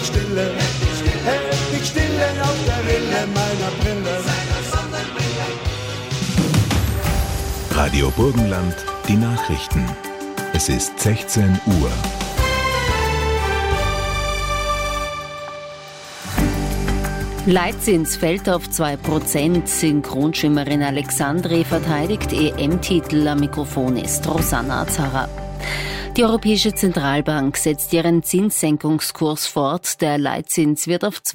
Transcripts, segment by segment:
hält mich stille auf der Rille meiner Brille. Radio Burgenland, die Nachrichten. Es ist 16 Uhr. Leitzins fällt auf 2%. Synchronschwimmerin Alexandri verteidigt EM-Titel. Am Mikrofon ist Rosanna Azara. Die Europäische Zentralbank setzt ihren Zinssenkungskurs fort. Der Leitzins wird auf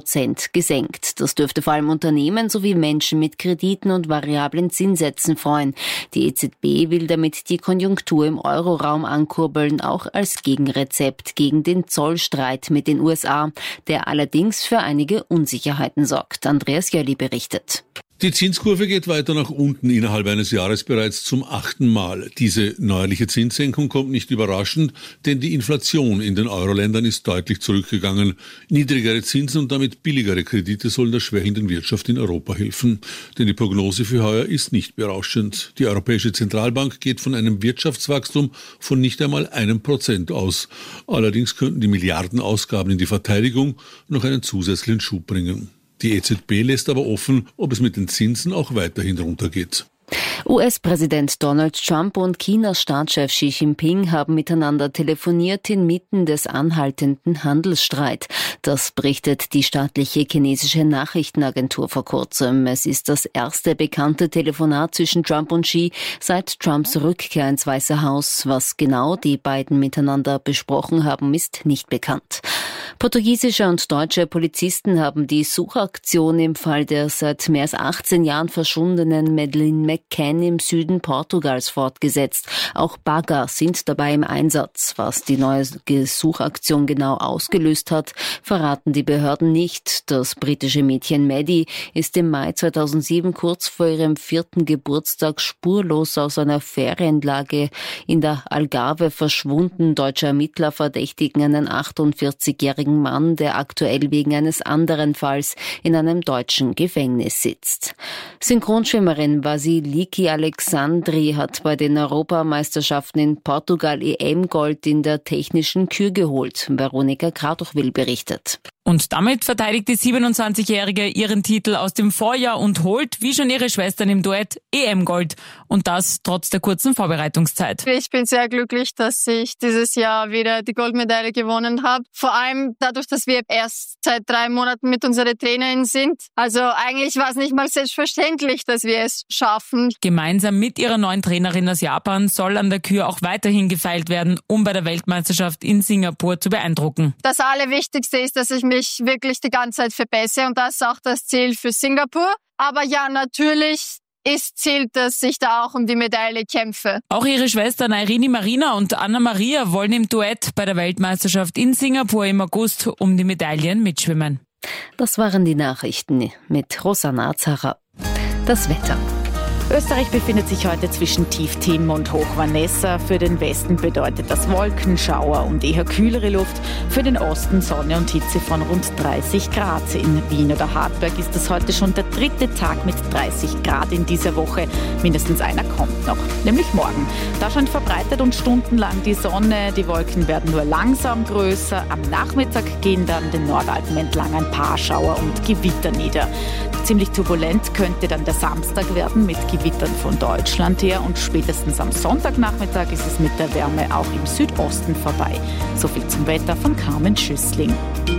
2% gesenkt. Das dürfte vor allem Unternehmen sowie Menschen mit Krediten und variablen Zinssätzen freuen. Die EZB will damit die Konjunktur im Euroraum ankurbeln, auch als Gegenrezept gegen den Zollstreit mit den USA, der allerdings für einige Unsicherheiten sorgt. Andreas Jölli berichtet. Die Zinskurve geht weiter nach unten, innerhalb eines Jahres bereits zum 8. Mal. Diese neuerliche Zinssenkung kommt nicht überraschend, denn die Inflation in den Euro-Ländern ist deutlich zurückgegangen. Niedrigere Zinsen und damit billigere Kredite sollen der schwächenden Wirtschaft in Europa helfen. Denn die Prognose für heuer ist nicht berauschend. Die Europäische Zentralbank geht von einem Wirtschaftswachstum von nicht einmal 1% aus. Allerdings könnten die Milliardenausgaben in die Verteidigung noch einen zusätzlichen Schub bringen. Die EZB lässt aber offen, ob es mit den Zinsen auch weiterhin runtergeht. US-Präsident Donald Trump und Chinas Staatschef Xi Jinping haben miteinander telefoniert inmitten des anhaltenden Handelsstreit. Das berichtet die staatliche chinesische Nachrichtenagentur vor kurzem. Es ist das erste bekannte Telefonat zwischen Trump und Xi seit Trumps Rückkehr ins Weiße Haus. Was genau die beiden miteinander besprochen haben, ist nicht bekannt. Portugiesische und deutsche Polizisten haben die Suchaktion im Fall der seit mehr als 18 Jahren verschwundenen Madeleine McCann im Süden Portugals fortgesetzt. Auch Bagger sind dabei im Einsatz. Was die neue Suchaktion genau ausgelöst hat, verraten die Behörden nicht. Das britische Mädchen Maddie ist im Mai 2007 kurz vor ihrem 4. Geburtstag spurlos aus einer Ferienlage in der Algarve verschwunden. Deutsche Ermittler verdächtigen einen 48-jährigen Mann, der aktuell wegen eines anderen Falls in einem deutschen Gefängnis sitzt. Synchronschwimmerin Vasiliki Alexandri hat bei den Europameisterschaften in Portugal EM-Gold in der technischen Kür geholt. Veronika Kratochwil berichtet. Und damit verteidigt die 27-Jährige ihren Titel aus dem Vorjahr und holt, wie schon ihre Schwestern im Duett, EM-Gold. Und das trotz der kurzen Vorbereitungszeit. Ich bin sehr glücklich, dass ich dieses Jahr wieder die Goldmedaille gewonnen habe. Vor allem dadurch, dass wir erst seit 3 Monaten mit unserer Trainerin sind. Also eigentlich war es nicht mal selbstverständlich, dass wir es schaffen. Gemeinsam mit ihrer neuen Trainerin aus Japan soll an der Kür auch weiterhin gefeilt werden, um bei der Weltmeisterschaft in Singapur zu beeindrucken. Das Allerwichtigste ist, dass ich mich wirklich die ganze Zeit verbessere und das ist auch das Ziel für Singapur. Aber ja, natürlich ist Ziel, dass ich da auch um die Medaille kämpfe. Auch ihre Schwestern Irene Marina und Anna Maria wollen im Duett bei der Weltmeisterschaft in Singapur im August um die Medaillen mitschwimmen. Das waren die Nachrichten mit Rosanna Azara. Das Wetter. Österreich befindet sich heute zwischen Tief-Tim und Hoch-Vanessa. Für den Westen bedeutet das Wolkenschauer und eher kühlere Luft. Für den Osten Sonne und Hitze von rund 30 Grad. In Wien oder Hartberg ist es heute schon der 3. Tag mit 30 Grad in dieser Woche. Mindestens einer kommt noch, nämlich morgen. Da scheint verbreitet und stundenlang die Sonne. Die Wolken werden nur langsam größer. Am Nachmittag gehen dann den Nordalpen entlang ein paar Schauer und Gewitter nieder. Ziemlich turbulent könnte dann der Samstag werden mit Gewittern von Deutschland her und spätestens am Sonntagnachmittag ist es mit der Wärme auch im Südosten vorbei. So viel zum Wetter von Carmen Schüssling.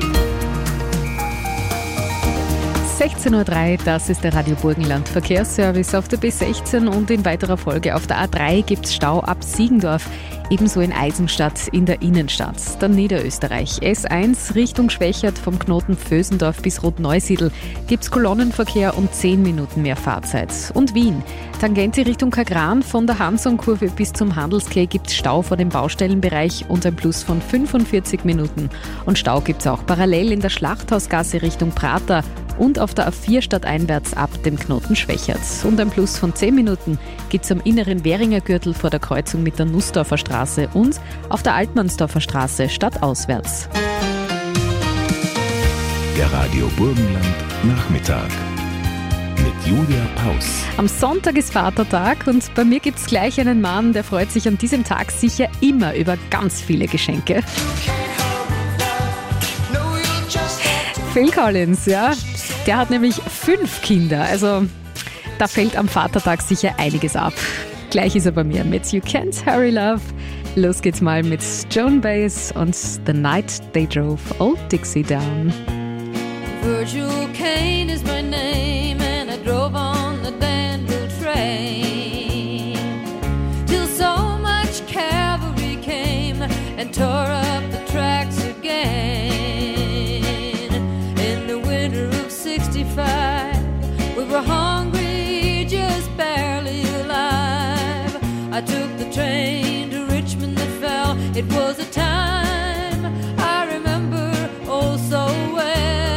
16:03 Uhr, das ist der Radio Burgenland Verkehrsservice auf der B16 und in weiterer Folge auf der A3 gibt es Stau ab Siegendorf, ebenso in Eisenstadt in der Innenstadt. Dann Niederösterreich. S1 Richtung Schwächert vom Knoten Vösendorf bis Rotneusiedl gibt es Kolonnenverkehr und 10 Minuten mehr Fahrzeit. Und Wien. Tangente Richtung Kagran von der Hanson-Kurve bis zum Handelskeh gibt es Stau vor dem Baustellenbereich und ein Plus von 45 Minuten. Und Stau gibt es auch parallel in der Schlachthausgasse Richtung Prater und auf der A4 stadteinwärts ab dem Knoten Schwächert. Und ein Plus von 10 Minuten gibt es am inneren Währinger Gürtel vor der Kreuzung mit der Nussdorfer Straße und auf der Altmannsdorfer Straße stadtauswärts. Der Radio Burgenland Nachmittag mit Julia Paus. Am Sonntag ist Vatertag und bei mir gibt es gleich einen Mann, der freut sich an diesem Tag sicher immer über ganz viele Geschenke. Phil Collins, ja. Der hat nämlich 5 Kinder. Also da fällt am Vatertag sicher einiges ab. Gleich ist er bei mir mit You Can't Hurry Love. Los geht's mal mit Joan Baez und The Night They Drove Old Dixie Down. Virgil Caine is my name and I drove on the Danville train till so much cavalry came and tore up the tracks again. In the winter of 65 we were hungry, just barely alive. I took the train to Richmond that fell. It was a time I remember oh so well.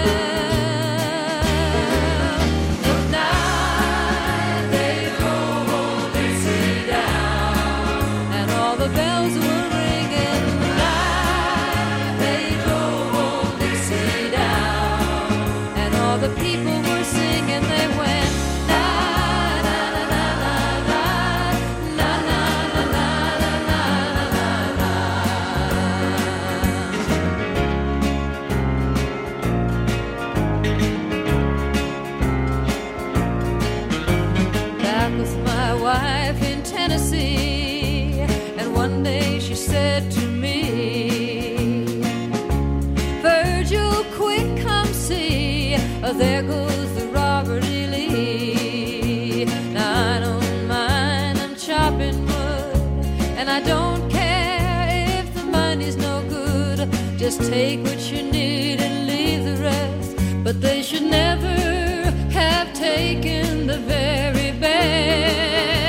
And one day she said to me, Virgil, quick, come see, there goes the Robert E. Lee. Now I don't mind, I'm chopping wood, and I don't care if the money's no good. Just take what you need and leave the rest. But they should never have taken the very best.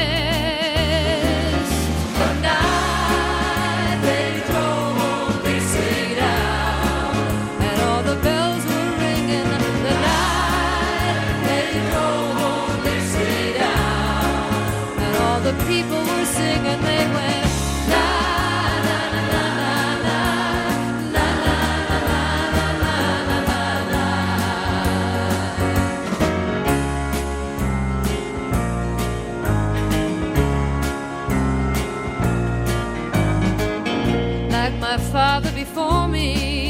People were singing, they went la la la la la la la la la la. Like my father before me,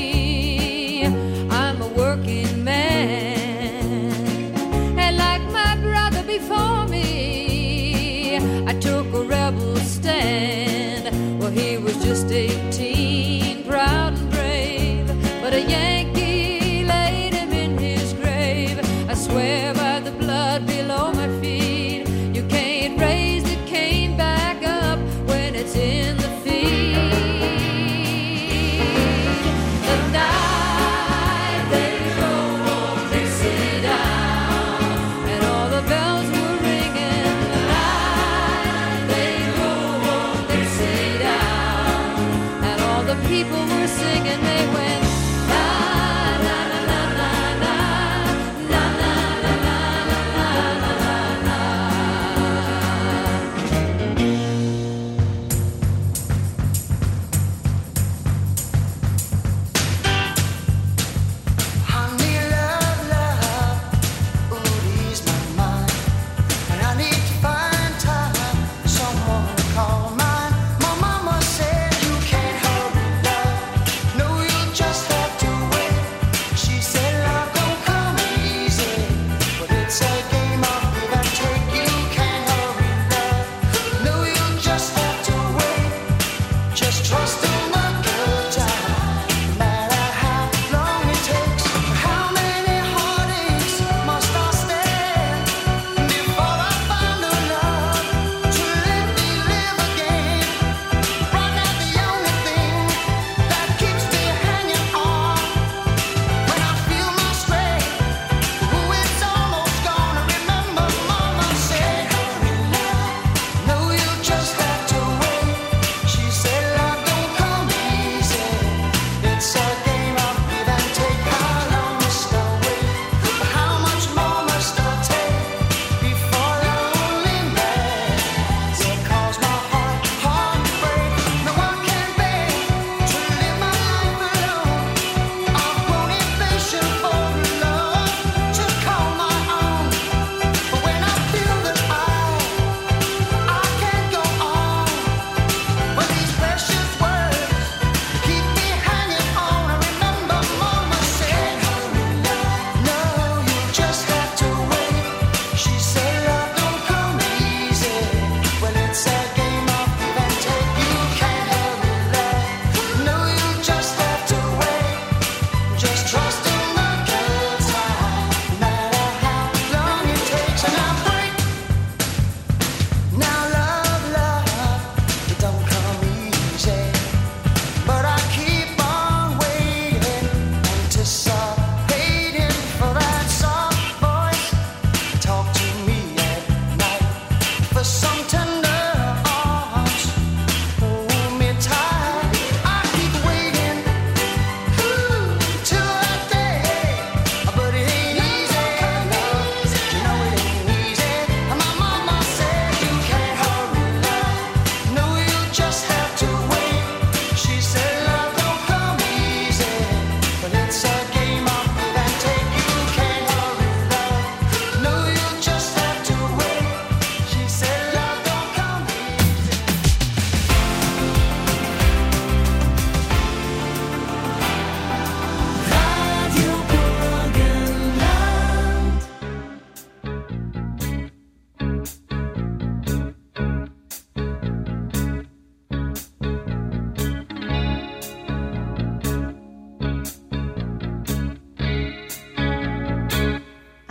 I'm a working man, and like my brother before me, I took a rebel stand. Well, he was just 18, proud and brave, but a Yankee laid him in his grave. I swear by the blood below my feet, you can't raise the cane back up when it's in the field.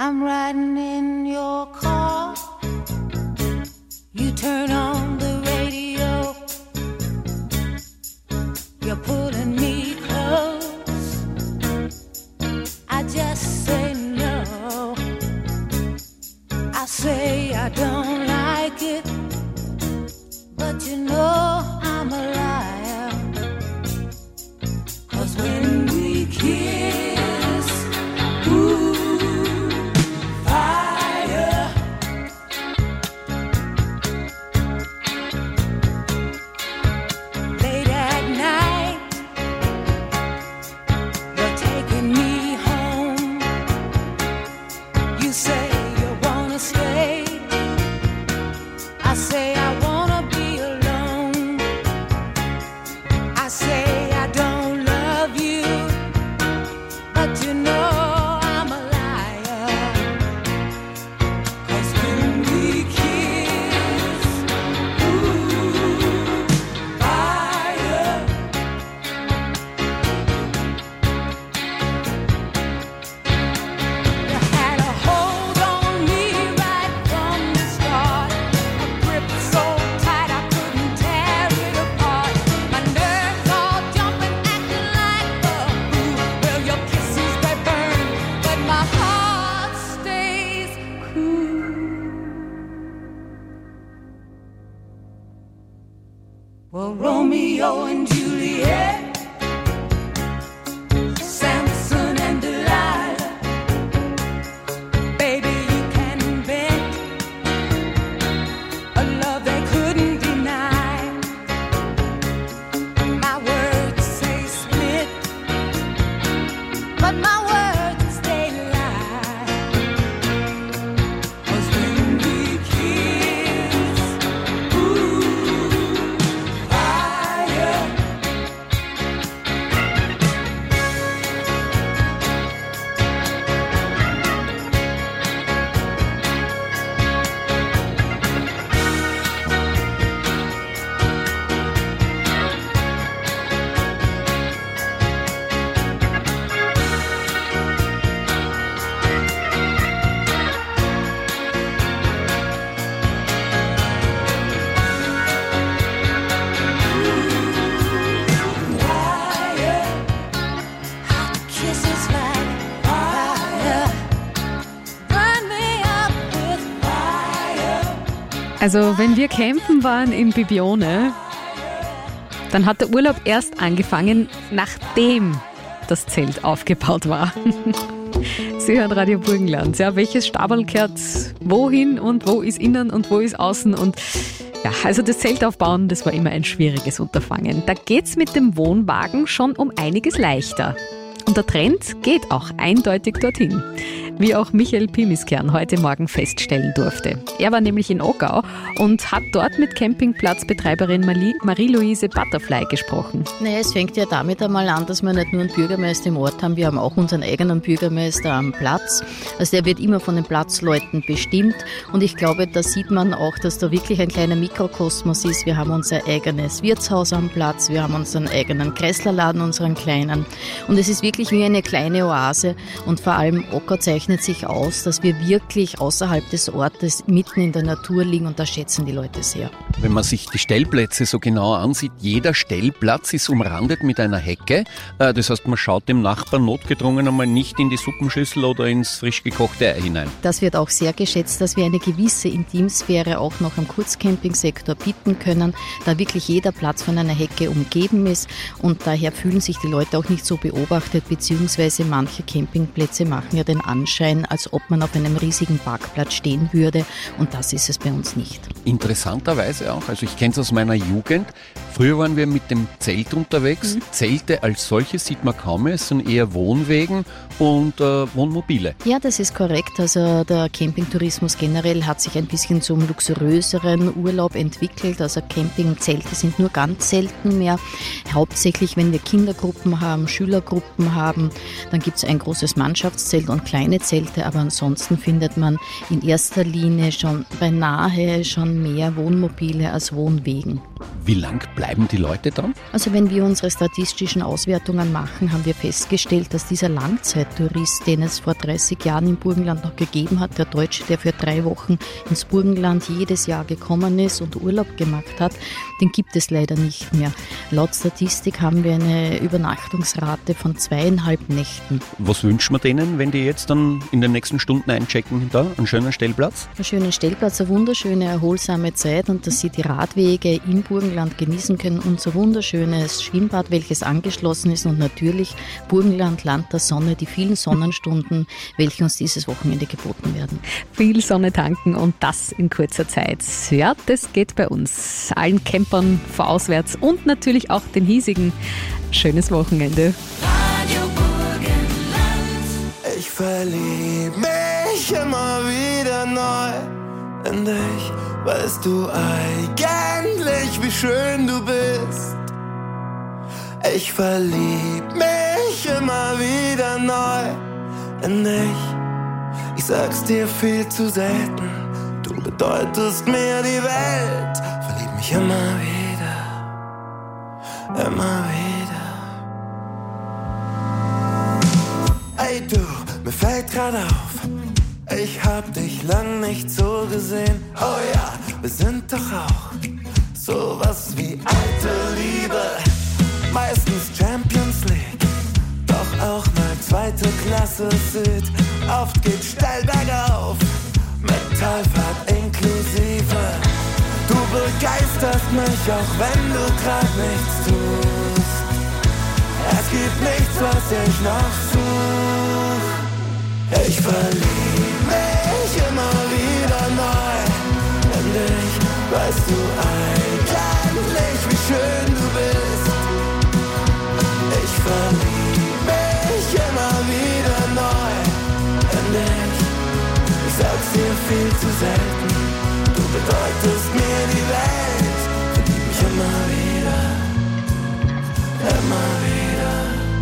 I'm riding in your car. You turn on the radio. You're pulling me close. I just say no. I say I don't like it, but you know I'm a liar. 'Cause when we kiss, ooh, fire. Late at night, you're taking me home. You say you wanna stay. I say I wanna be alone. I say I don't love you, but you know I'm a liar. 'Cause when we kiss, ooh, fire. You had a hold on me right from the start, a grip so tight I couldn't tear it apart. My nerves all jumping, acting like a fool. Well, your kisses they burn, but my heart stays cool. Well, Romeo and Juliet, Samson and Delilah. Baby, you can invent a love they couldn't deny. My words say split, but my words they lie. 'Cause when we kiss, ooh, fire. Kisses like fire, burn me up with fire. Also wenn wir campen waren in Bibione, dann hat der Urlaub erst angefangen, nachdem das Zelt aufgebaut war. Sie hören Radio Burgenland. Ja, welches Stabel gehört wohin und wo ist innen und wo ist außen? Und ja, also das Zelt aufbauen, das war immer ein schwieriges Unterfangen. Da geht's mit dem Wohnwagen schon um einiges leichter. Und der Trend geht auch eindeutig dorthin, wie auch Michael Pimiskern heute Morgen feststellen durfte. Er war nämlich in Ockau und hat dort mit Campingplatzbetreiberin Marie-Louise Butterfly gesprochen. Naja, es fängt ja damit einmal an, dass wir nicht nur einen Bürgermeister im Ort haben, wir haben auch unseren eigenen Bürgermeister am Platz. Also der wird immer von den Platzleuten bestimmt und ich glaube, da sieht man auch, dass da wirklich ein kleiner Mikrokosmos ist. Wir haben unser eigenes Wirtshaus am Platz, wir haben unseren eigenen Kreislerladen, unseren kleinen und es ist wirklich wie eine kleine Oase und vor allem Ockau zeichnet sich aus, dass wir wirklich außerhalb des Ortes mitten in der Natur liegen und das schätzen die Leute sehr. Wenn man sich die Stellplätze so genau ansieht, jeder Stellplatz ist umrandet mit einer Hecke. Das heißt, man schaut dem Nachbarn notgedrungen einmal nicht in die Suppenschüssel oder ins frisch gekochte Ei hinein. Das wird auch sehr geschätzt, dass wir eine gewisse Intimsphäre auch noch am Kurzcampingsektor bieten können, da wirklich jeder Platz von einer Hecke umgeben ist und daher fühlen sich die Leute auch nicht so beobachtet, beziehungsweise manche Campingplätze machen ja den Anschein, als ob man auf einem riesigen Parkplatz stehen würde und das ist es bei uns nicht. Interessanterweise auch, also ich kenne es aus meiner Jugend, früher waren wir mit dem Zelt unterwegs. Zelte als solche sieht man kaum mehr, es sind eher Wohnwegen und Wohnmobile. Ja, das ist korrekt. Also der Campingtourismus generell hat sich ein bisschen zum luxuriöseren Urlaub entwickelt. Also Campingzelte sind nur ganz selten mehr. Hauptsächlich, wenn wir Kindergruppen haben, Schülergruppen haben, dann gibt es ein großes Mannschaftszelt und kleine Zelte, aber ansonsten findet man in erster Linie schon beinahe schon mehr Wohnmobile als Wohnwegen. Wie lang bleiben die Leute dann? Also wenn wir unsere statistischen Auswertungen machen, haben wir festgestellt, dass dieser Langzeittourist, den es vor 30 Jahren im Burgenland noch gegeben hat, der Deutsche, der für 3 Wochen ins Burgenland jedes Jahr gekommen ist und Urlaub gemacht hat, den gibt es leider nicht mehr. Laut Statistik haben wir eine Übernachtungsrate von 2,5 Nächten. Was wünschen wir denen, wenn die jetzt dann in den nächsten Stunden einchecken, da einen schönen Stellplatz? Einen schönen Stellplatz, eine wunderschöne, erholsame Zeit und dass sie die Radwege im Burgenland genießen können. Unser wunderschönes Schwimmbad, welches angeschlossen ist und natürlich Burgenland, Land der Sonne, die vielen Sonnenstunden, welche uns dieses Wochenende geboten werden. Viel Sonne tanken und das in kurzer Zeit. Ja, das geht bei uns. Allen Campern vorauswärts und natürlich auch den hiesigen. Schönes Wochenende. Ich verlieb mich immer wieder neu in dich. Weißt du eigentlich, wie schön du bist? Ich verlieb mich immer wieder neu in dich. Ich sag's dir viel zu selten, du bedeutest mir die Welt. Verlieb mich immer wieder, immer wieder. Ey du, mir fällt grad auf, ich hab dich lang nicht so gesehen. Oh ja, wir sind doch auch sowas wie alte Liebe. Meistens Champions League, doch auch mal 2. Klasse Süd. Oft geht steil bergauf, mit Talfahrt inklusive. Du begeisterst mich, auch wenn du grad nichts tust. Es gibt nichts, was ich noch such. Ich verlieb mich immer wieder neu in dich. Weißt du eigentlich, wie schön du bist? Ich verlieb mich immer wieder neu in dich. Ich sag's dir viel zu selten, du bedeutest mir die Welt. Verlieb mich immer wieder, immer wieder.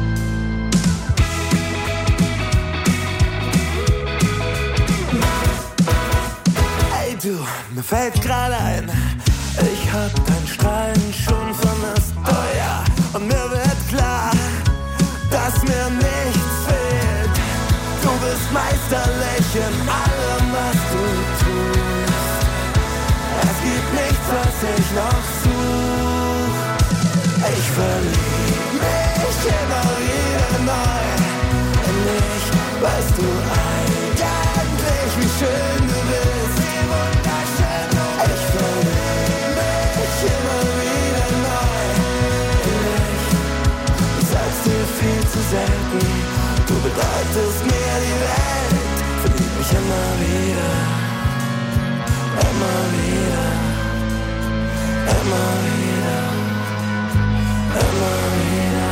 Ey du, mir fällt gerade ein, ich hab dein Strahlen schon vermisst. Oh ja, und mir wird klar, dass mir nichts fehlt. Du bist meisterlich in allem, was du tust. Es gibt nichts, was ich noch such. Ich verlieb mich immer wieder neu in dich. Weißt du eigentlich, wie schön du bist? Ich verlieb mich immer wieder neu in dich. Ich sag's dir viel zu selten, du bedeutest mir die Welt. Verlieb mich immer wieder, immer wieder, immer wieder, immer wieder.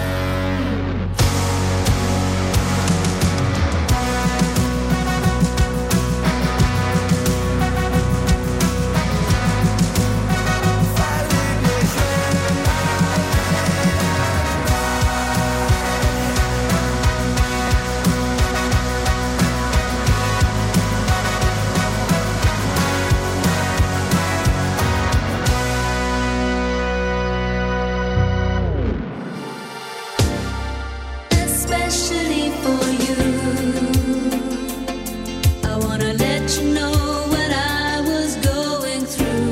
Especially for you, I wanna let you know what I was going through.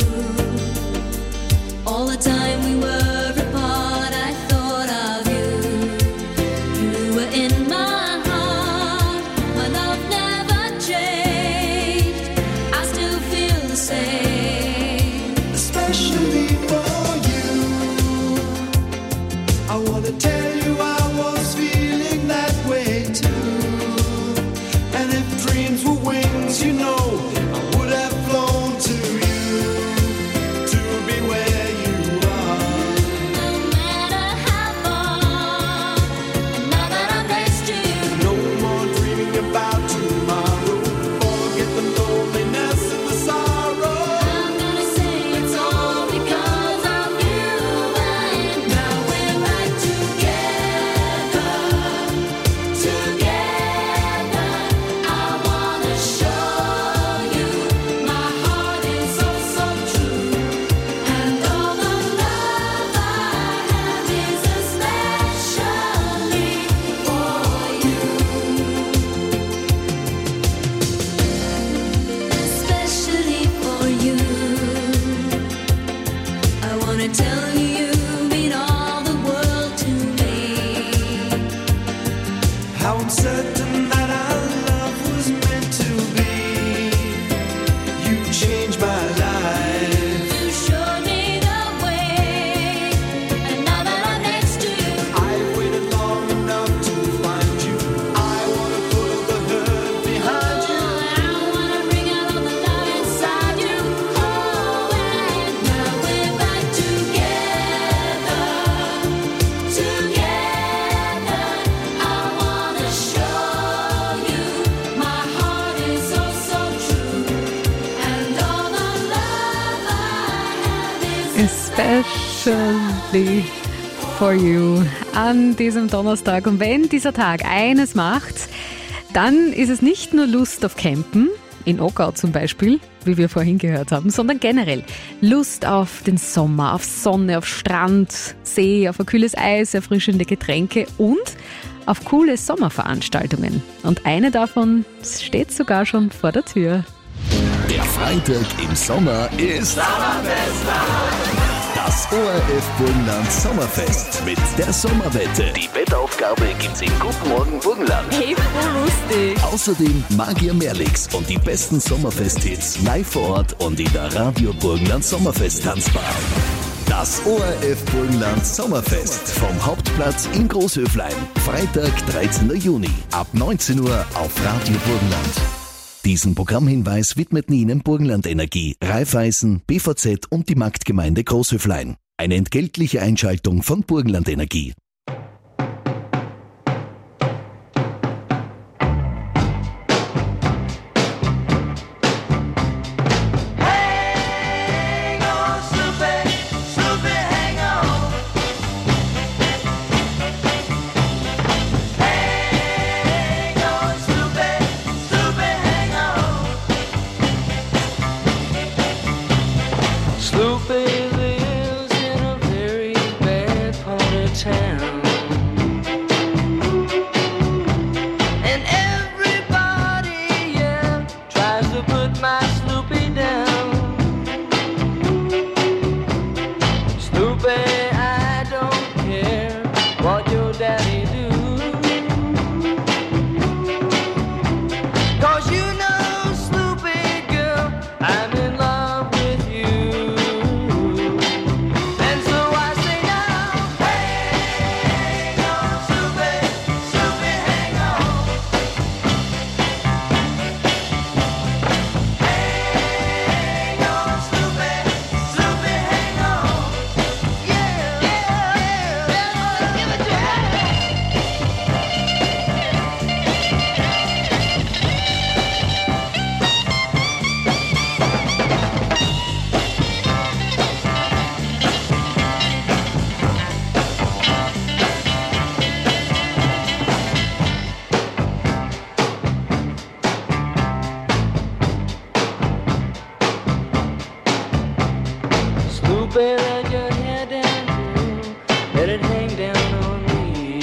All the time we were apart, I thought of you. You were in my heart, my love never changed. I still feel the same. Especially for you, I wanna tell you I was feeling that way too. And if dreams were wings, you know, I would have flown to you, to be where you are. No matter how far, and now that I'm next to you, No more dreaming about tomorrow. Forget the loneliness and the sorrow. I'm gonna say it's all because of you. And now we're right together. wanna tell you mean all the world to me. How I'm certain that our love was meant to be. You changed my life. You showed me the way, and now that I'm next to you, I've waited long enough to find you. I wanna put all the hurt behind you. I wanna bring out all the love inside you. Oh, and now we're back together, together. I wanna show you my heart is oh so true, and all the love I have is Especially for you an diesem Donnerstag. Und wenn dieser Tag eines macht, dann ist es nicht nur Lust auf Campen, in Ockau zum Beispiel, wie wir vorhin gehört haben, sondern generell Lust auf den Sommer, auf Sonne, auf Strand, See, auf ein kühles Eis, erfrischende Getränke und auf coole Sommerveranstaltungen. Und eine davon steht sogar schon vor der Tür. Der Freitag im Sommer ist das ORF Burgenland Sommerfest mit der Sommerwette. Die Wettaufgabe gibt's in Guten Morgen Burgenland. Hey, voll lustig. Außerdem Magier Merlix und die besten Sommerfest-Hits live vor Ort und in der Radio Burgenland Sommerfest-Tanzbar. Das ORF Burgenland Sommerfest vom Hauptplatz in Großhöflein. Freitag, 13. Juni ab 19 Uhr auf Radio Burgenland. Diesen Programmhinweis widmeten Ihnen Burgenland Energie, Raiffeisen, BVZ und die Marktgemeinde Großhöflein. Eine entgeltliche Einschaltung von Burgenland Energie. Hang on, Snoopy, Snoopy, hang on. Hang on, Snoopy, Snoopy, hang on. Snoopy lives in a very bad part of town. And everybody, yeah, tries to put my Snoopy down. Snoopy, I don't care what your daddy do. 'Cause you know, Snoopy girl, I'm in love with you. And so I say now, hang on, Snoopy, Snoopy, hang on. Hang on, Snoopy, Snoopy, hang on. Yeah, yeah, yeah, give it to me. Snoopy, let your hair down, girl. Let it hang down on me.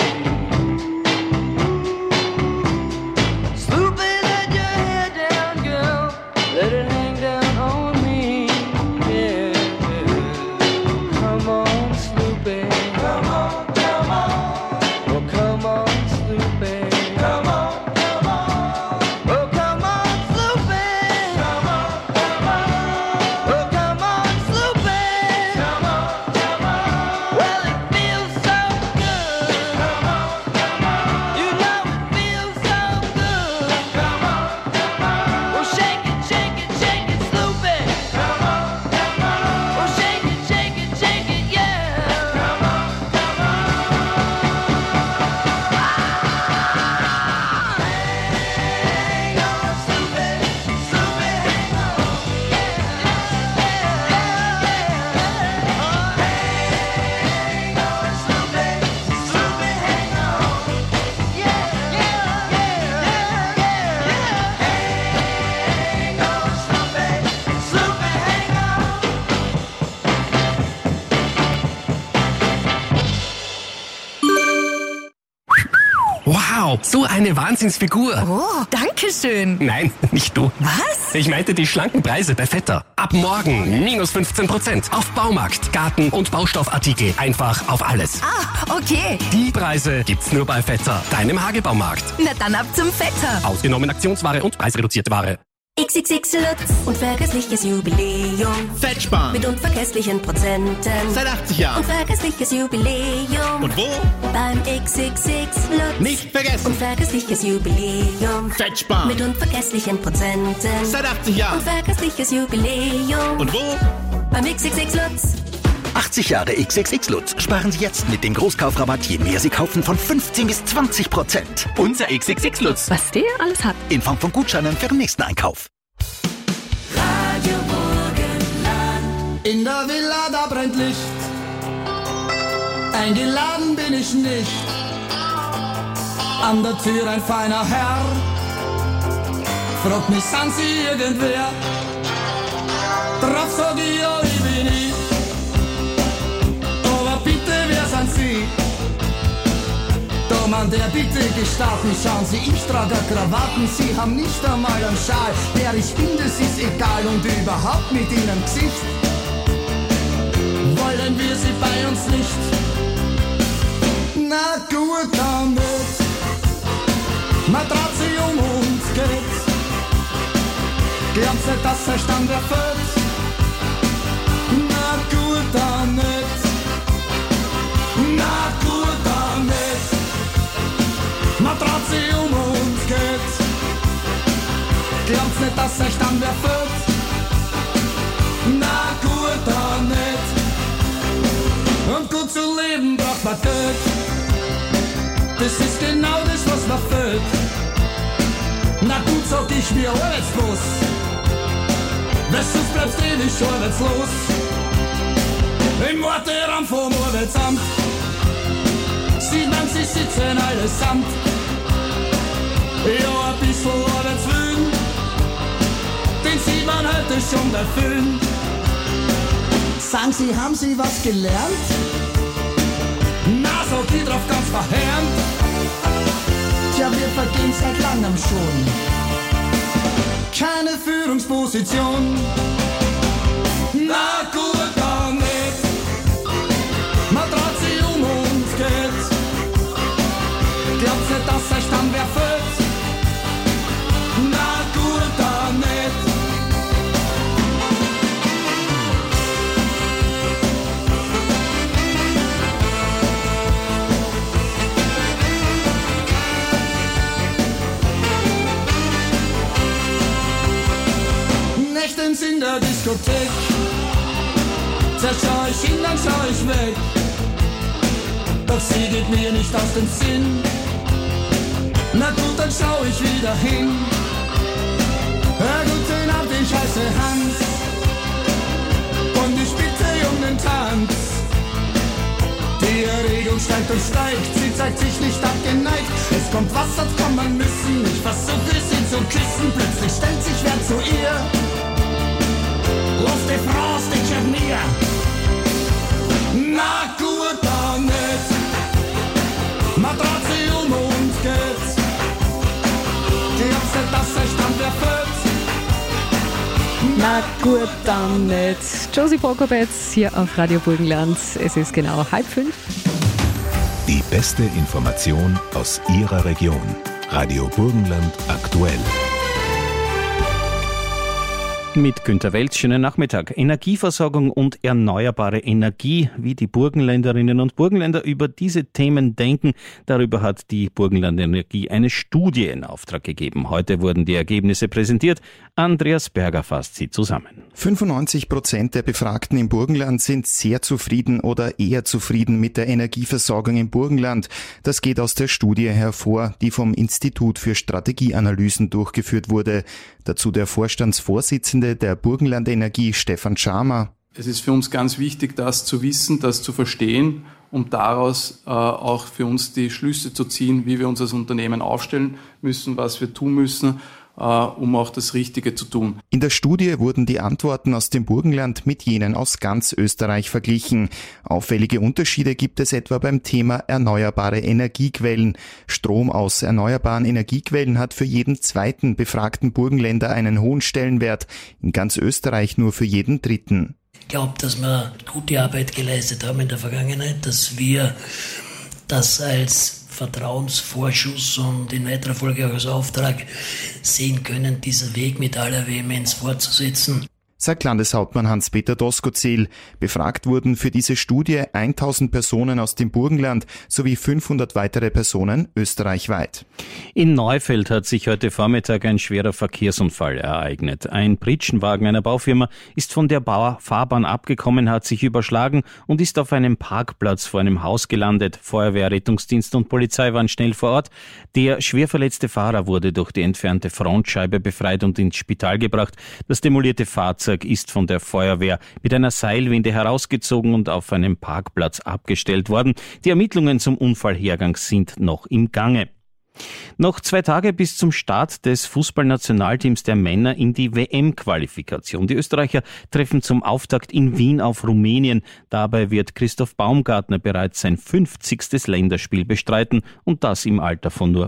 Snoopy, let your hair down, girl. Let it hang down on me. Yeah. Come on, Snoopy. Come on, come on. Oh, come on, Snoopy. Come on, come on. Oh, come on, Snoopy. Come on, come on. Oh, come on, Snoopy. Come on, Wow, so eine Wahnsinnsfigur. Oh, danke schön. Nein, nicht du. Was? Ich meinte die schlanken Preise bei Vetter. Ab morgen minus 15% auf Baumarkt, Garten- und Baustoffartikel. Einfach auf alles. Ah, okay. Die Preise gibt's nur bei Vetter, deinem Hagebaumarkt. Na dann ab zum Vetter. Ausgenommen Aktionsware und preisreduzierte Ware. XXX Lutz, unvergessliches Jubiläum. Fettsparen. Mit unvergesslichen Prozenten. Seit 80 Jahren. Unvergessliches Jubiläum. Und wo? Beim XXX Lutz. Nicht vergessen. Unvergessliches Jubiläum. Fettsparen. Mit unvergesslichen Prozenten. Seit 80 Jahren. Unvergessliches Jubiläum. Und wo? Beim XXX Lutz. 80 Jahre XXX Lutz. Sparen Sie jetzt mit dem Großkaufrabatt, je mehr Sie kaufen, von 15 bis 20%. Unser XXX Lutz. Was der alles hat. In Form von Gutscheinen für den nächsten Einkauf. Radio Burgenland. In der Villa, da brennt Licht. Eingeladen bin ich nicht. An der Tür ein feiner Herr. Fragt mich, sind Sie irgendwer? Drauf sag ich, ja, ich bin ich. Aber bitte, wer sind Sie? Da man der bitte gestatten, schauen Sie, ich trage Krawatten, Sie haben nicht einmal einen Schal. Wer ich bin, das ist egal und überhaupt mit Ihnen Gesicht. Wollen wir Sie bei uns nicht? Na gut, dann nicht. Man dreht sich um und geht. Glaubst nicht, dass der Stand erfüllt? Na gut, dann nicht. Na gut, dann nicht. Man dreht sich um und geht. Glaubst nicht, dass der Stand erfüllt? Na gut, dann nicht. Und gut zu leben braucht man Geld. Das ist genau das, was man fehlt. Na gut, sag ich mir arbeitslos. Weil sonst bleibst du ewig arbeitslos. Im Warteraum vom Arbeitsamt sieht man, sie sitzen allesamt. Ja, ein bisschen Arbeitswillen, den sieht man heute schon bei Film. Sagen Sie, haben Sie was gelernt? Na, sag ich drauf ganz verheerend. Tja, wir vergehen seit langem schon. Keine Führungsposition. Na gut, dann nicht. Man dreht sich um und geht. Glaubst nicht, dass der Stamm wer fällt? Na gut, dann nicht. Nächtens in der Diskothek. Zuerst schau ich hin, dann schau ich weg. Doch sie geht mir nicht aus dem Sinn. Na gut, dann schau ich wieder hin. Guten Abend, ich heiße Hans. Und ich bitte um den Tanz. Die Erregung steigt und steigt, sie zeigt sich nicht abgeneigt. Es kommt was, als kann man müssen. Ich versuche sie zu küssen, plötzlich stellt sich wer zu ihr. Lass die Frau aus den Scharnier. Na gut, dann nicht. Man dreht sich um und geht. Glaubst nicht, dass der Stand erfüllt? Na gut, dann nicht. Josie Prokopetz hier auf Radio Burgenland. Es ist genau 4:30. Die beste Information aus Ihrer Region. Radio Burgenland aktuell. Mit Günter Welz, schönen Nachmittag. Energieversorgung und erneuerbare Energie, wie die Burgenländerinnen und Burgenländer über diese Themen denken. Darüber hat die Burgenland Energie eine Studie in Auftrag gegeben. Heute wurden die Ergebnisse präsentiert. Andreas Berger fasst sie zusammen. 95% der Befragten im Burgenland sind sehr zufrieden oder eher zufrieden mit der Energieversorgung im Burgenland. Das geht aus der Studie hervor, die vom Institut für Strategieanalysen durchgeführt wurde. Dazu der Vorstandsvorsitzende der Burgenland Energie, Stefan Schamer. Es ist für uns ganz wichtig, das zu wissen, das zu verstehen, um daraus auch für uns die Schlüsse zu ziehen, wie wir uns als Unternehmen aufstellen müssen, was wir tun müssen. um auch das Richtige zu tun. In der Studie wurden die Antworten aus dem Burgenland mit jenen aus ganz Österreich verglichen. Auffällige Unterschiede gibt es etwa beim Thema erneuerbare Energiequellen. Strom aus erneuerbaren Energiequellen hat für jeden zweiten befragten Burgenländer einen hohen Stellenwert, in ganz Österreich nur für jeden dritten. Ich glaube, dass wir gute Arbeit geleistet haben in der Vergangenheit, dass wir das als Vertrauensvorschuss und in weiterer Folge auch als Auftrag sehen können, diesen Weg mit aller Vehemenz fortzusetzen. Sagt Landeshauptmann Hans-Peter Doskozil. Befragt wurden für diese Studie 1000 Personen aus dem Burgenland sowie 500 weitere Personen österreichweit. In Neufeld hat sich heute Vormittag ein schwerer Verkehrsunfall ereignet. Ein Pritschenwagen einer Baufirma ist von der Fahrbahn abgekommen, hat sich überschlagen und ist auf einem Parkplatz vor einem Haus gelandet. Feuerwehr, Rettungsdienst und Polizei waren schnell vor Ort. Der schwer verletzte Fahrer wurde durch die entfernte Frontscheibe befreit und ins Spital gebracht. Das demolierte Fahrzeug ist von der Feuerwehr mit einer Seilwinde herausgezogen und auf einem Parkplatz abgestellt worden. Die Ermittlungen zum Unfallhergang sind noch im Gange. Noch 2 Tage bis zum Start des Fußballnationalteams der Männer in die WM-Qualifikation. Die Österreicher treffen zum Auftakt in Wien auf Rumänien. Dabei wird Christoph Baumgartner bereits sein 50. Länderspiel bestreiten und das im Alter von nur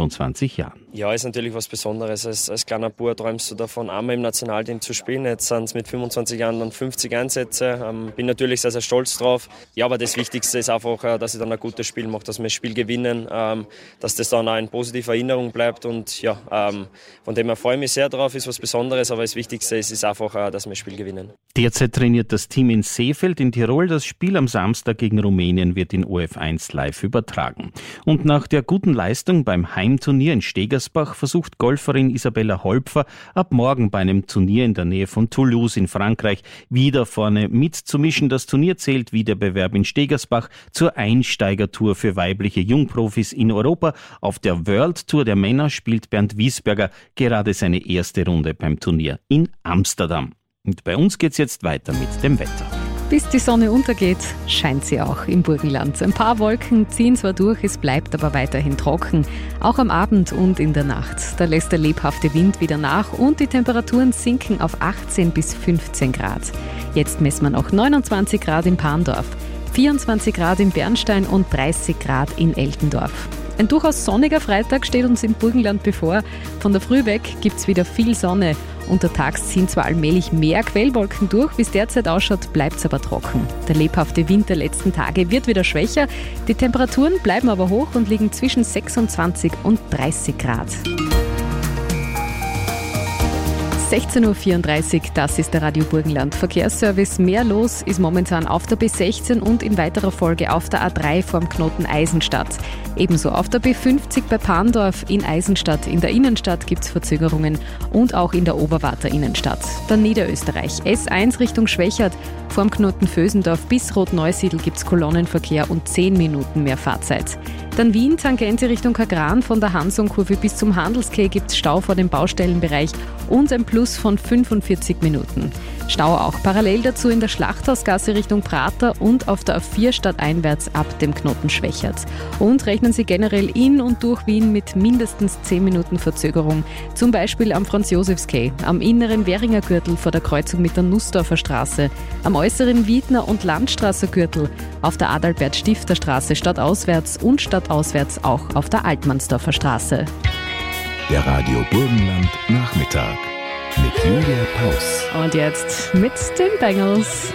25 Jahren. Ja, ist natürlich was Besonderes. Als kleiner Bub träumst du davon, einmal im Nationalteam zu spielen. Jetzt sind es mit 25 Jahren dann 50 Einsätze. Bin natürlich sehr, sehr stolz drauf. Ja, aber das Wichtigste ist einfach, dass ich dann ein gutes Spiel mache, dass wir das Spiel gewinnen, dass das dann auch in positiver Erinnerung bleibt. Und ja, von dem her freue ich mich sehr drauf, ist was Besonderes. Aber das Wichtigste ist einfach, dass wir das Spiel gewinnen. Derzeit trainiert das Team in Seefeld in Tirol. Das Spiel am Samstag gegen Rumänien wird in OF1 live übertragen. Und nach der guten Leistung beim Heimturnier in Stegersbach versucht Golferin Isabella Holpfer ab morgen bei einem Turnier in der Nähe von Toulouse in Frankreich wieder vorne mitzumischen. Das Turnier zählt wie der Bewerb in Stegersbach zur Einsteigertour für weibliche Jungprofis in Europa. Auf der World Tour der Männer spielt Bernd Wiesberger gerade seine erste Runde beim Turnier in Amsterdam. Und bei uns geht's jetzt weiter mit dem Wetter. Bis die Sonne untergeht, scheint sie auch im Burgenland. Ein paar Wolken ziehen zwar durch, es bleibt aber weiterhin trocken. Auch am Abend und in der Nacht. Da lässt der lebhafte Wind wieder nach und die Temperaturen sinken auf 18 bis 15 Grad. Jetzt misst man auch 29 Grad in Parndorf, 24 Grad in Bernstein und 30 Grad in Eltendorf. Ein durchaus sonniger Freitag steht uns im Burgenland bevor. Von der Früh weg gibt's wieder viel Sonne. Untertags ziehen zwar allmählich mehr Quellwolken durch, wie es derzeit ausschaut, bleibt's aber trocken. Der lebhafte Wind der letzten Tage wird wieder schwächer. Die Temperaturen bleiben aber hoch und liegen zwischen 26 und 30 Grad. 16.34 Uhr, das ist der Radio Burgenland Verkehrsservice. Mehr los ist momentan auf der B16 und in weiterer Folge auf der A3 vorm Knoten Eisenstadt. Ebenso auf der B50 bei Parndorf in Eisenstadt. In der Innenstadt gibt es Verzögerungen und auch in der Oberwarter Innenstadt. Dann Niederösterreich. S1 Richtung Schwächert. Vorm Knoten Vösendorf bis Rotneusiedl gibt es Kolonnenverkehr und 10 Minuten mehr Fahrzeit. Dann Wien, Tangente Richtung Kagran, von der Hansonkurve bis zum Handelskeh gibt es Stau vor dem Baustellenbereich und ein Plus von 45 Minuten. Stau auch parallel dazu in der Schlachthausgasse Richtung Prater und auf der A4 stadteinwärts ab dem Knoten Schwächert. Und rechnen Sie generell in und durch Wien mit mindestens 10 Minuten Verzögerung, zum Beispiel am Franz-Josefs-Quai, am inneren Währinger Gürtel vor der Kreuzung mit der Nussdorfer Straße, am äußeren Wiedner- und Landstrasser Gürtel, auf der Adalbert-Stifter-Straße stadtauswärts und stadtauswärts auch auf der Altmannsdorfer Straße. Der Radio Burgenland Nachmittag mit Julia Paus. Und jetzt mit den Bengals.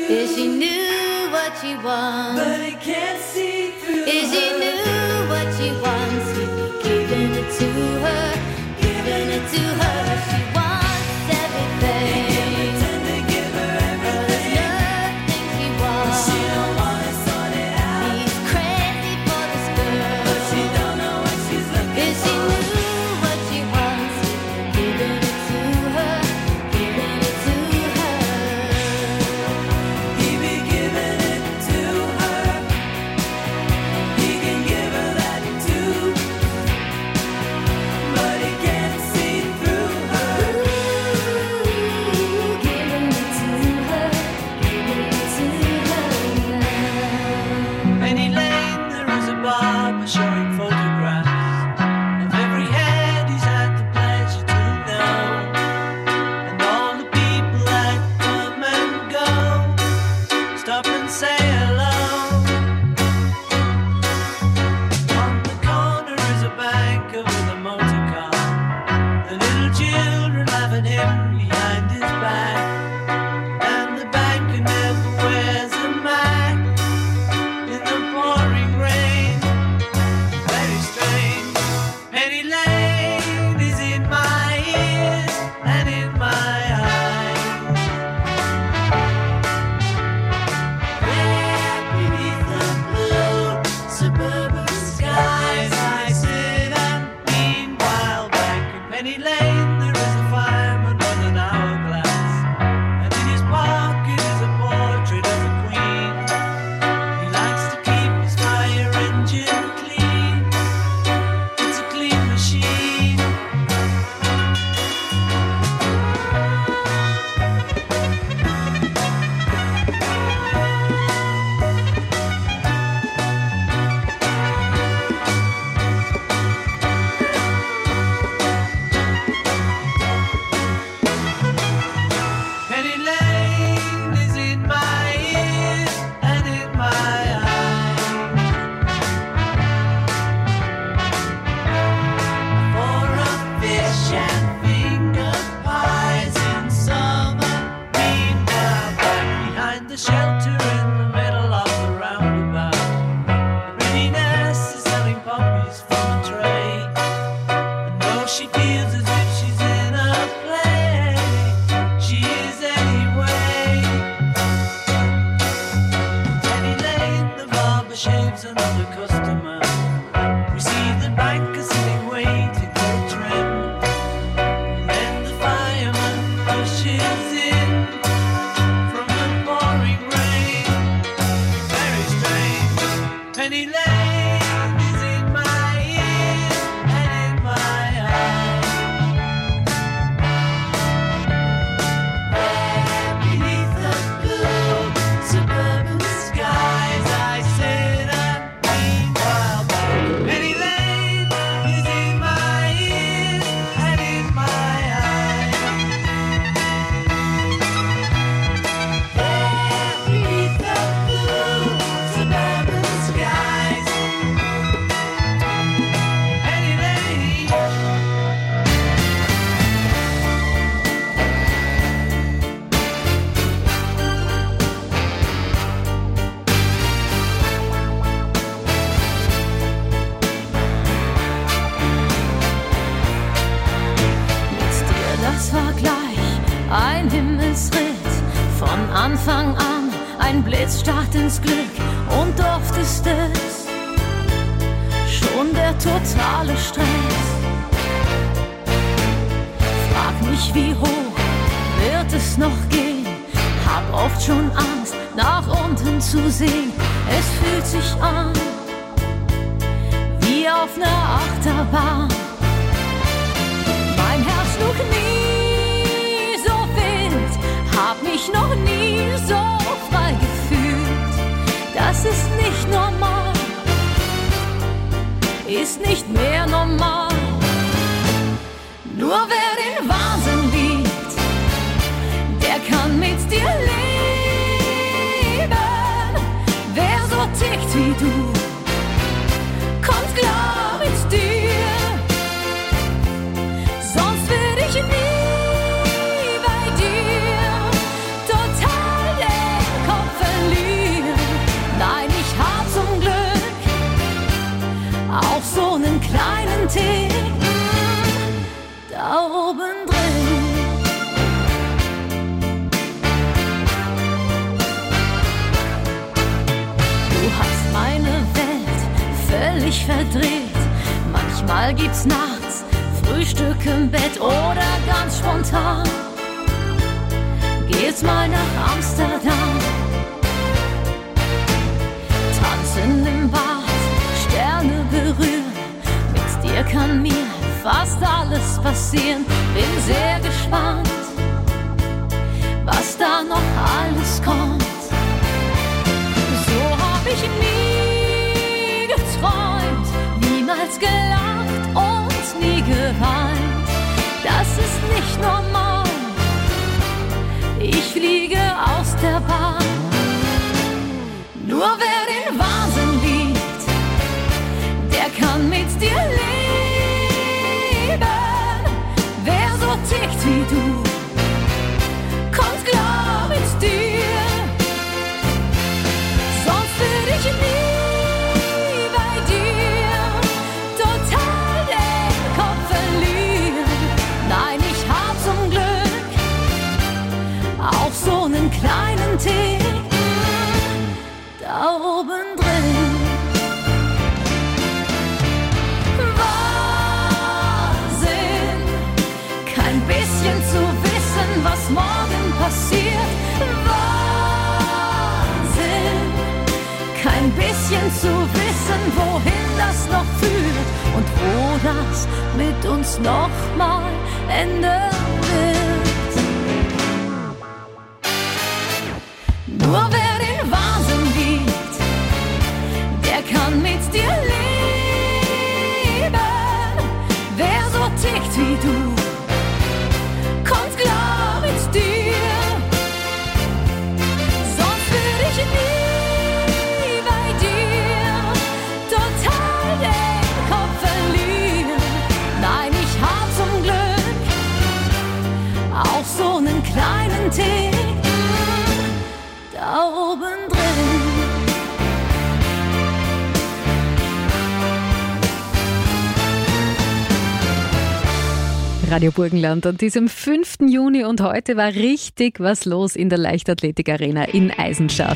If she knew what she wants, but he can't see through. If she knew what she wants, he'd be giving it to her, giving it to her. She wants everything. Anfang an ein Blitzstart ins Glück und oft ist es schon der totale Stress. Frag mich, wie hoch wird es noch gehen? Hab oft schon Angst, nach unten zu sehen. Es fühlt sich an wie auf einer Achterbahn. Mein Herz schlug nie so wild, hab mich noch nie so frei gefühlt. Das ist nicht normal, ist nicht mehr normal. Nur wer den Wahnsinn liebt, der kann mit dir leben. Wer so tickt wie du, kommt klar mit dir. Sonst würde ich nie bei dir total den Kopf Tick da oben drin. Du hast meine Welt völlig verdreht. Manchmal gibt's nachts Frühstück im Bett oder ganz spontan geht's mal nach Amsterdam. Tanzen im Bad, Sterne berühren. Mit dir kann mir fast alles passieren. Bin sehr gespannt, was da noch alles kommt. So hab ich nie geträumt, niemals gelacht und nie geweint. Das ist nicht normal. Ich fliege aus der Bahn. Nur wer den Wahnsinn liebt, der kann mit dir leben. Wer so tickt wie du, kommt klar mit dir. Sonst würde ich nie bei dir total den Kopf verlieren. Nein, ich hab zum Glück auch so einen kleinen Tick da oben drin. Wahnsinn, kein bisschen zu wissen, was morgen passiert. Wahnsinn, kein bisschen zu wissen, wohin das noch führt und wo das mit uns noch mal enden wird. Nur wer den Wahnsinn liebt, der kann mit dir leben. Wer so tickt wie du, kommt klar mit dir. Sonst würde ich nie bei dir total den Kopf verlieren. Nein, ich hab zum Glück auch so einen kleinen Tick da oben drin. Radio Burgenland an diesem 5. Juni und heute war richtig was los in der Leichtathletik-Arena in Eisenstadt.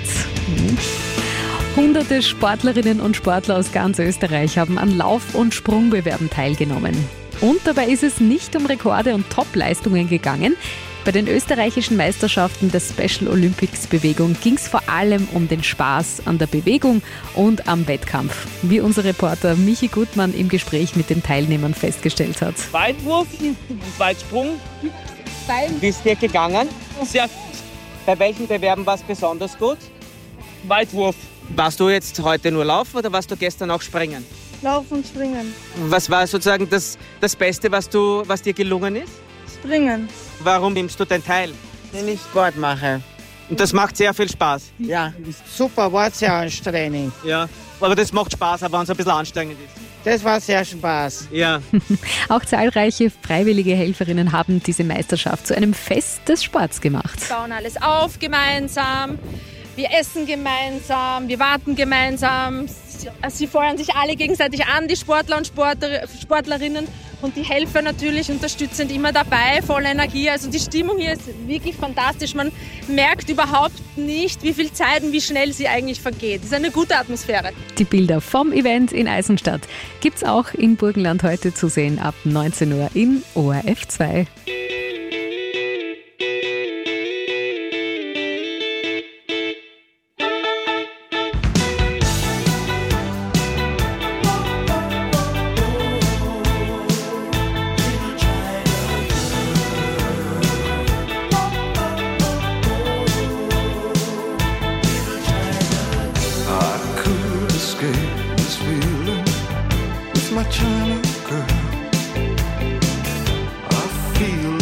Hunderte Sportlerinnen und Sportler aus ganz Österreich haben an Lauf- und Sprungbewerben teilgenommen. Und dabei ist es nicht um Rekorde und Top-Leistungen gegangen. Bei den österreichischen Meisterschaften der Special Olympics Bewegung ging es vor allem um den Spaß an der Bewegung und am Wettkampf, wie unser Reporter Michi Gutmann im Gespräch mit den Teilnehmern festgestellt hat. Weitwurf, Weitsprung, wie ist dir gegangen? Sehr gut. Bei welchen Bewerben war es besonders gut? Weitwurf. Warst du jetzt heute nur laufen oder warst du gestern auch springen? Laufen und springen. Was war sozusagen das Beste, was dir gelungen ist? Springen. Warum nimmst du denn teil? Wenn ich Sport mache. Und das macht sehr viel Spaß? Ja, super, war sehr anstrengend. Ja, aber das macht Spaß, aber wenn es ein bisschen anstrengend ist. Das war sehr Spaß. Ja. Auch zahlreiche freiwillige Helferinnen haben diese Meisterschaft zu einem Fest des Sports gemacht. Wir bauen alles auf gemeinsam, wir essen gemeinsam, wir warten gemeinsam. Sie feuern sich alle gegenseitig an, die Sportler und Sportlerinnen. Und die Helfer natürlich unterstützend immer dabei, voller Energie. Also die Stimmung hier ist wirklich fantastisch. Man merkt überhaupt nicht, wie viel Zeit und wie schnell sie eigentlich vergeht. Es ist eine gute Atmosphäre. Die Bilder vom Event in Eisenstadt gibt's auch in Burgenland heute zu sehen ab 19 Uhr in ORF 2. My China girl, I feel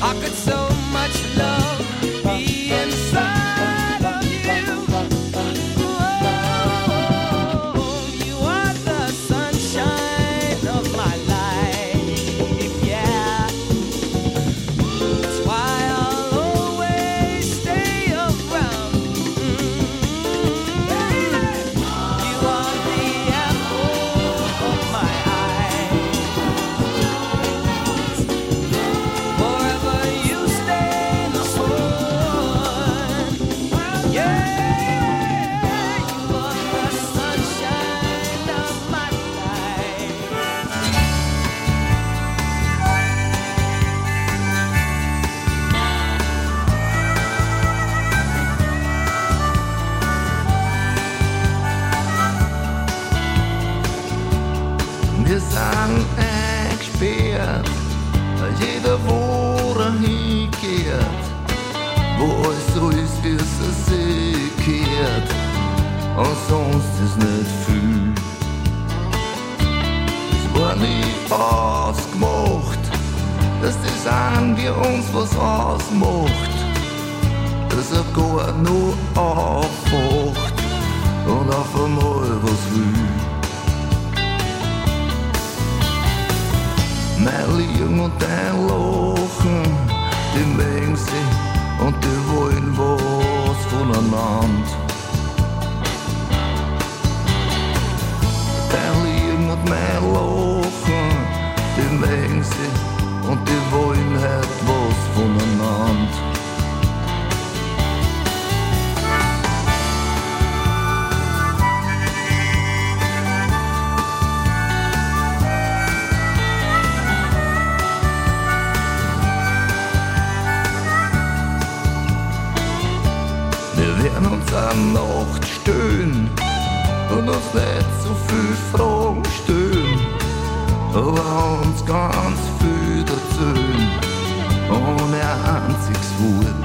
How could so much love be inside of you? Oh, you are the sunshine of my life, yeah. That's why I'll always stay around. You are the apple of my eye. Forever you stay the sun. Yeah, you are the sunshine of my life. Wir sind eingesperrt, weil jeder wo er hingeht, wo alles so ist, wie es sich gehört, und sonst ist nicht viel. Es war nie ausgemacht, dass das an wir uns was ausmacht, dass er gar nur aufwacht und auf einmal was will. Mein Liegen und dein Lachen, die mögen sich und die wollen was voneinander. Dein Liegen und mein Lachen, die mögen sich und die wollen halt was voneinander. Wir werden uns an Nacht stellen und uns nicht so viel Fragen stellen, aber uns ganz viel erzählen, ohne ein einziges Wort.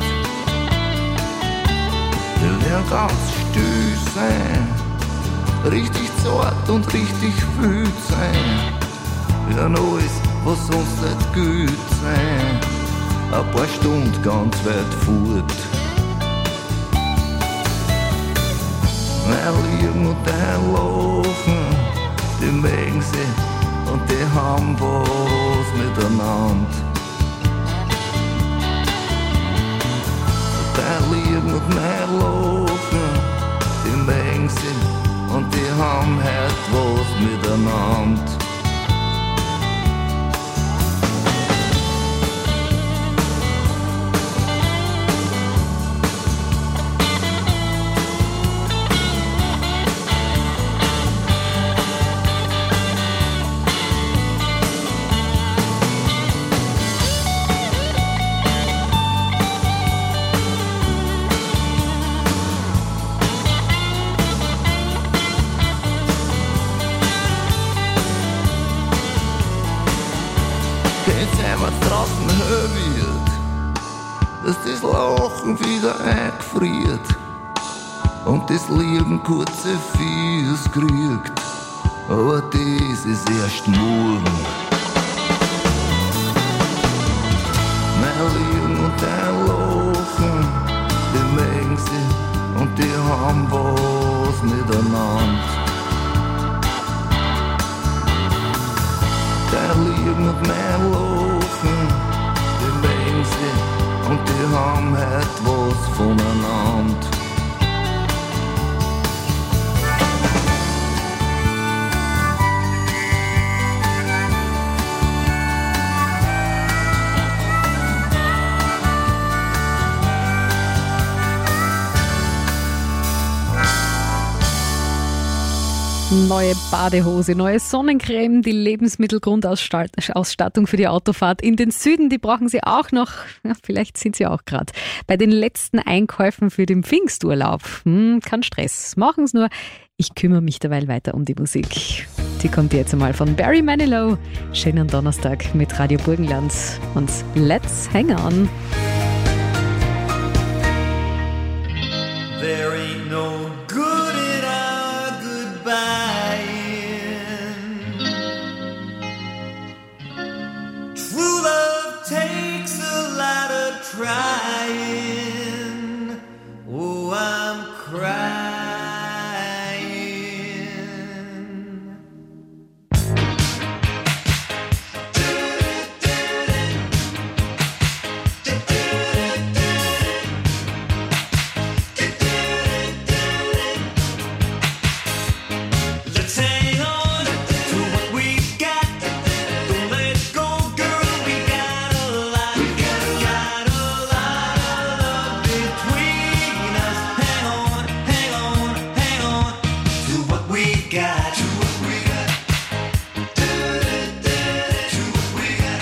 Wir werden ganz still sein, richtig zart und richtig wild sein. Wir werden alles, was uns nicht gut sein, ein paar Stunden ganz weit fort. Mein Liegen und dein Lachen, die mögen sich und die haben was miteinander. Dein Liegen und mein Lachen, die mögen sich und die haben halt was miteinander. Dass das Lachen wieder eingefriert und das Leben kurze Fies kriegt, aber das ist erst morgen. Mein Leben und dein Lachen, die mögen sich und die haben was miteinander. Dein Leben und mein Lachen, die mögen sich und die haben halt was voneinander. Neue Badehose, neue Sonnencreme, die Lebensmittelgrundausstattung für die Autofahrt in den Süden, die brauchen Sie auch noch. Ja, vielleicht sind Sie auch gerade bei den letzten Einkäufen für den Pfingsturlaub. Kein Stress, machen Sie nur. Ich kümmere mich derweil weiter um die Musik. Die kommt jetzt einmal von Barry Manilow. Schönen Donnerstag mit Radio Burgenland und let's hang on. There ain't no good in our goodbye. True love takes a life. crying. Oh, I'm crying. Let's hang on to what we've got. Don't let go, girl. We got a lot. We got a lot of love between us. Hang on, hang on, hang on to what we got. To what we got. To what we got.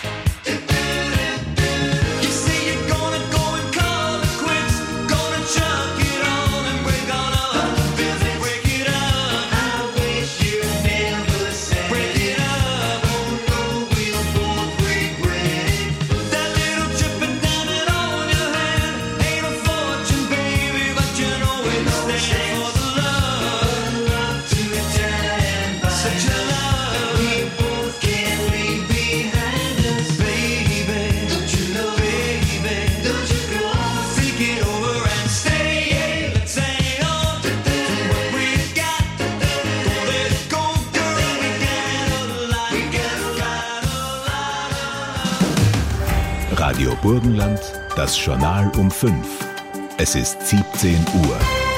You say you're gonna go and call it quits. Gonna chuck it on and we're gonna break it up. I wish you never said break it up. Oh no, we'll both regret it. That little dripping diamond on your hand ain't a fortune, baby, but you know it stands for the love to stand by. Such a love we both can't leave behind us, baby. Don't you know, baby? Don't you go think it over and stay. Let's hang on to what we've got. Don't let it go, girl. We got a lot. We got a lot. Radio Burgenland, das Journal um 5. Es ist 17 Uhr.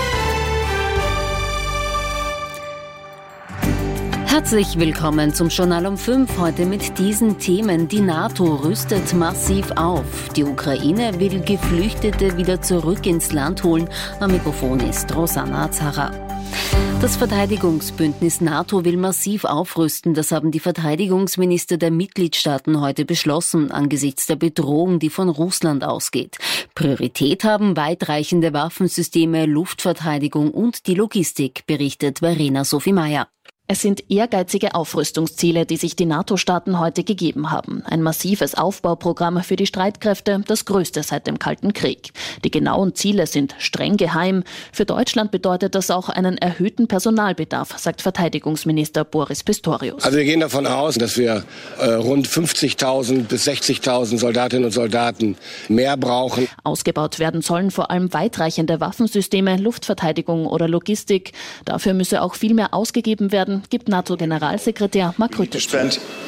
Herzlich willkommen zum Journal um 5, heute mit diesen Themen. Die NATO rüstet massiv auf. Die Ukraine will Geflüchtete wieder zurück ins Land holen. Am Mikrofon ist Rosanna Azara. Das Verteidigungsbündnis NATO will massiv aufrüsten. Das haben die Verteidigungsminister der Mitgliedstaaten heute beschlossen, angesichts der Bedrohung, die von Russland ausgeht. Priorität haben weitreichende Waffensysteme, Luftverteidigung und die Logistik, berichtet Verena Sophie Meyer. Es sind ehrgeizige Aufrüstungsziele, die sich die NATO-Staaten heute gegeben haben. Ein massives Aufbauprogramm für die Streitkräfte, das größte seit dem Kalten Krieg. Die genauen Ziele sind streng geheim. Für Deutschland bedeutet das auch einen erhöhten Personalbedarf, sagt Verteidigungsminister Boris Pistorius. Also wir gehen davon aus, dass wir rund 50.000 bis 60.000 Soldatinnen und Soldaten mehr brauchen. Ausgebaut werden sollen vor allem weitreichende Waffensysteme, Luftverteidigung oder Logistik. Dafür müsse auch viel mehr ausgegeben werden, gibt NATO-Generalsekretär Mark Rutte zu.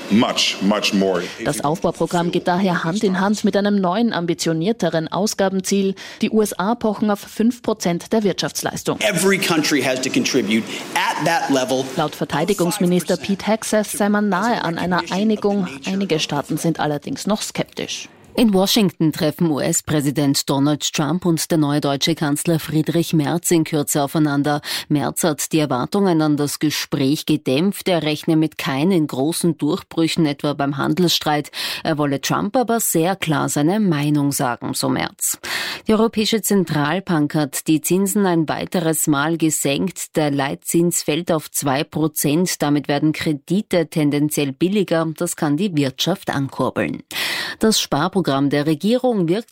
Das Aufbauprogramm geht daher Hand in Hand mit einem neuen, ambitionierteren Ausgabenziel. Die USA pochen auf 5% der Wirtschaftsleistung. Laut Verteidigungsminister Pete Hegseth sei man nahe an einer Einigung. Einige Staaten sind allerdings noch skeptisch. In Washington treffen US-Präsident Donald Trump und der neue deutsche Kanzler Friedrich Merz in Kürze aufeinander. Merz hat die Erwartungen an das Gespräch gedämpft. Er rechne mit keinen großen Durchbrüchen, etwa beim Handelsstreit. Er wolle Trump aber sehr klar seine Meinung sagen, so Merz. Die Europäische Zentralbank hat die Zinsen ein weiteres Mal gesenkt. Der Leitzins fällt auf 2%. Damit werden Kredite tendenziell billiger. Das kann die Wirtschaft ankurbeln. Das Sparprogramm der Regierung wirkt